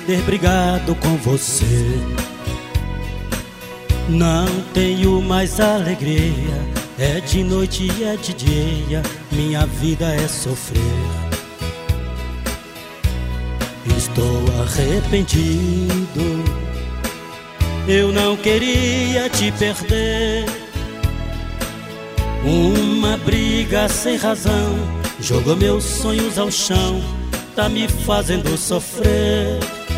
ter brigado com você. Não tenho mais alegria, é de noite e é de dia, minha vida é sofrer. Estou arrependido, eu não queria te perder. Uma briga sem razão jogou meus sonhos ao chão, tá me fazendo sofrer.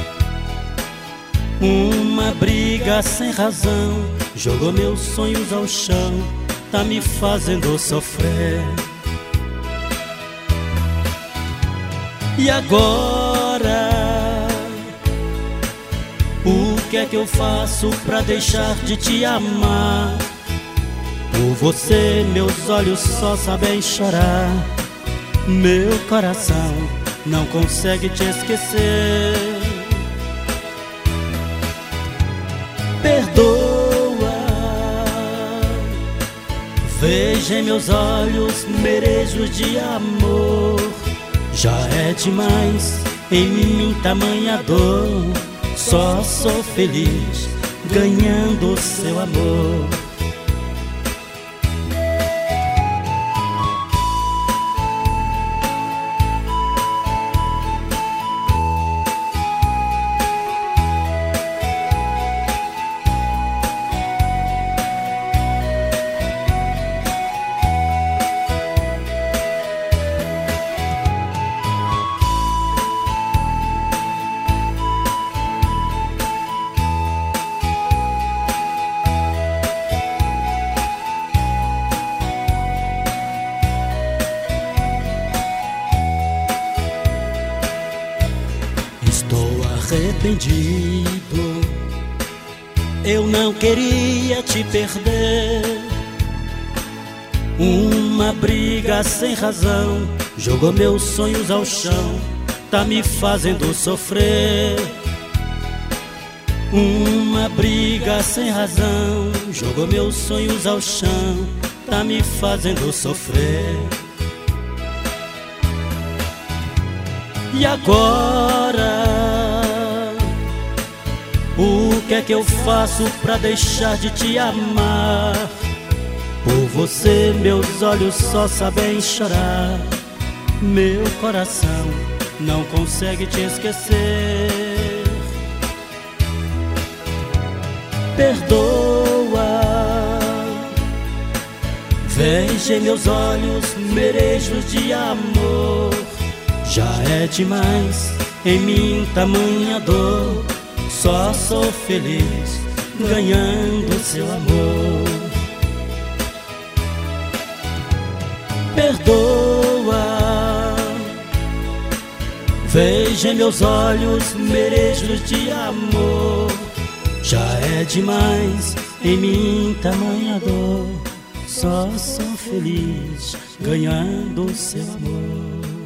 Uma briga sem razão jogou meus sonhos ao chão, tá me fazendo sofrer. E agora, o que é que eu faço pra deixar de te amar? Por você meus olhos só sabem chorar, meu coração não consegue te esquecer. Perdoa, veja em meus olhos merejos de amor. Já é demais em mim tamanha dor, só sou feliz ganhando seu amor. Arrependido, eu não queria te perder. Uma briga sem razão jogou meus sonhos ao chão, tá me fazendo sofrer. Uma briga sem razão jogou meus sonhos ao chão, tá me fazendo sofrer. E agora, o que é que eu faço pra deixar de te amar? Por você meus olhos só sabem chorar, meu coração não consegue te esquecer. Perdoa, veja em meus olhos merejos de amor. Já é demais em mim tamanha dor, só sou feliz ganhando seu amor. Perdoa, veja em meus olhos merejos de amor. Já é demais em mim tamanha dor, só sou feliz ganhando seu amor.